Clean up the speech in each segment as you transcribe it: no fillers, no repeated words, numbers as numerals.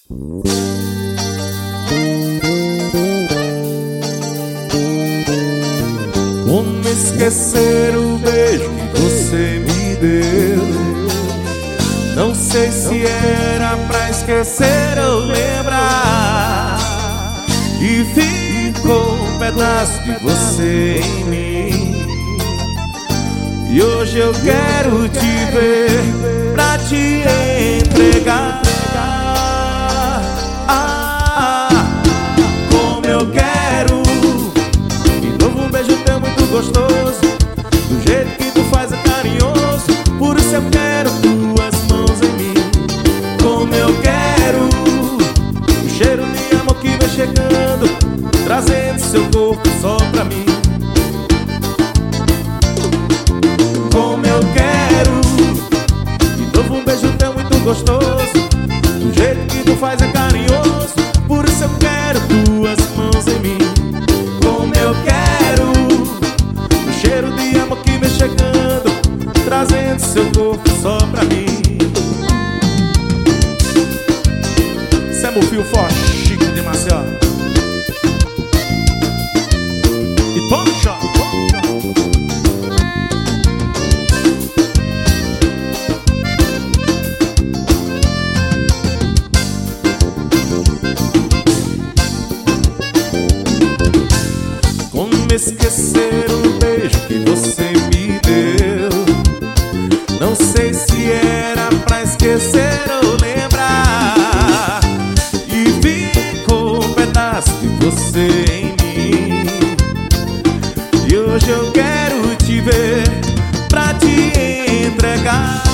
Como esquecer o beijo que você me deu? Não sei se era pra esquecer ou lembrar. E ficou um pedaço de você em mim. E hoje eu quero te ver pra te entregar. Como eu quero de novo um beijo teu muito gostoso, do jeito que tu faz é carinhoso. Por isso eu quero tuas mãos em mim. Como eu quero o cheiro de amor que vem chegando, trazendo seu corpo só pra mim. Como eu quero de novo um beijo teu muito gostoso, do jeito que tu faz é carinhoso. Por isso eu quero tuas mãos em mim. Como eu quero o cheiro de amor que vem chegando, trazendo seu corpo só pra mim. Cê é meu fio forte, chique de Maceió. E toma o choque. Como esquecer o beijo que você me deu? Não sei se era pra esquecer ou lembrar. E ficou um pedaço de você em mim. E hoje eu quero te ver pra te entregar.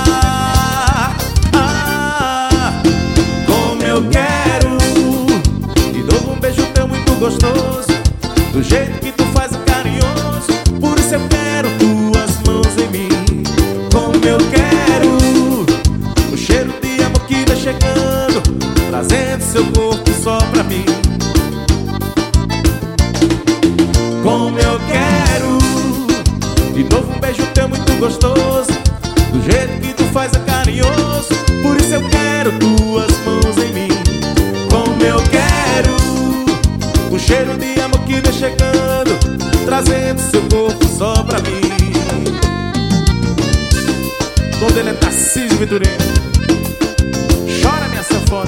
Como eu quero de novo um beijo teu muito gostoso, do jeito que tu faz é carinhoso. Por isso eu quero tuas mãos em mim. Como eu quero o cheiro de amor que vem chegando, trazendo seu corpo só pra mim. Como eu quero de novo um beijo teu muito gostoso, do jeito que tu faz é carinhoso. Por isso eu quero tuas mãos em mim. Como eu quero o cheiro de amor que vem chegando, trazendo seu corpo só pra mim. O nome dele é Tarcísio Vitorino. Chora minha sanfona.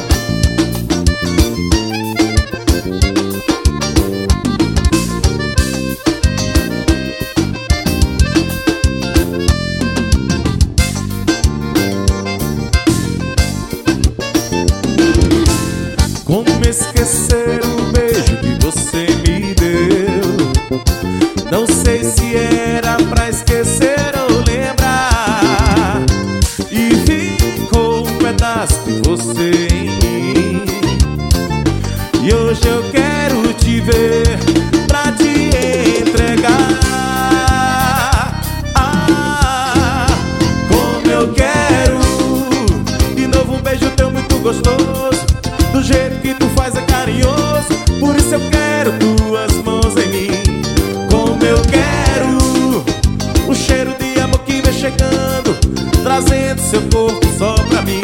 Como esquecer o beijo que você me deu? Não sei se era pra esquecer ou lembrar. E ficou um pedaço de você em mim. E hoje eu quero te ver pra te entregar. Como eu quero de novo um beijo teu muito gostoso, do jeito que tu faz é carinhoso. Por isso eu quero tuas mãos em mim. Como eu quero o cheiro de amor que vem chegando, trazendo seu corpo só pra mim.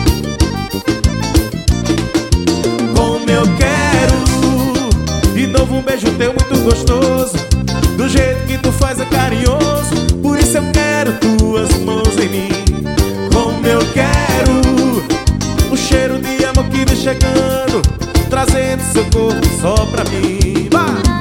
Como eu quero de novo um beijo teu muito gostoso, do jeito que tu faz é carinhoso. Por isso eu quero tuas mãos em mim. Como eu quero o cheiro de amor que vem chegando, trazendo seu corpo só pra mim. Vai!